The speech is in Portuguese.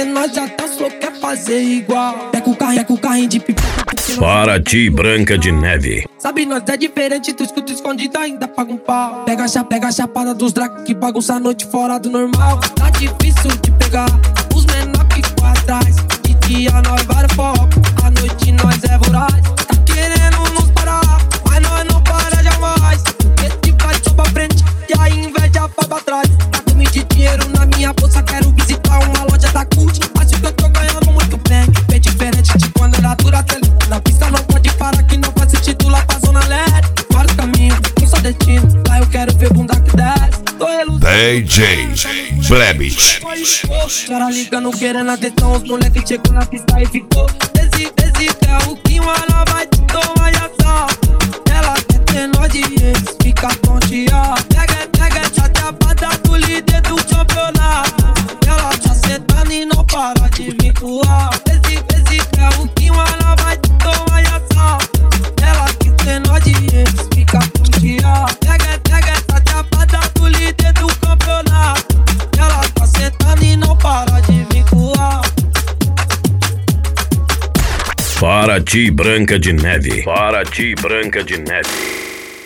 ver nós já tá só quer fazer igual. Pega o carrinho de pipoca. Paraty Branca de Neve. Sabe, nós é diferente, tu escuta escondido, ainda paga um pau. Pega a chapada dos dracos que bagunça a noite fora do normal. Tá difícil de pegar os menor que ficam atrás. De dia nós vai foco, à noite nós é voraz. Tá querendo nos parar, mas nós não para jamais. Porque te vai só pra frente e a inveja vai pra trás. Tá com de dinheiro na minha bolsa, quero visitar uma loja da Cult. Acho que eu tô ganhando muito bem, bem diferente de quando era dura. Na pista não pode parar que não faz sentido lá pra zona leste. Vários caminhos, um só destino, lá eu quero ver bunda que desce. Tô reluzindo. DJ Brabit. Cara ligando, querendo atenção, os moleque chegou na pista e ficou. Desce, é o que ela vai te tomar e assar. Ela quer ter nós de ex, fica tonteada. Pega essa chapada do líder do campeonato. Ela tá sentando e não para de vincular. Desce, é o que ela vai te tomar e assar. Ela quer ter nós de ex, fica tonteada. Pega essa chapada do líder do campeonato. Ela tá sentando e não para de vincular. Paraty Branca de Neve. Paraty Branca de Neve.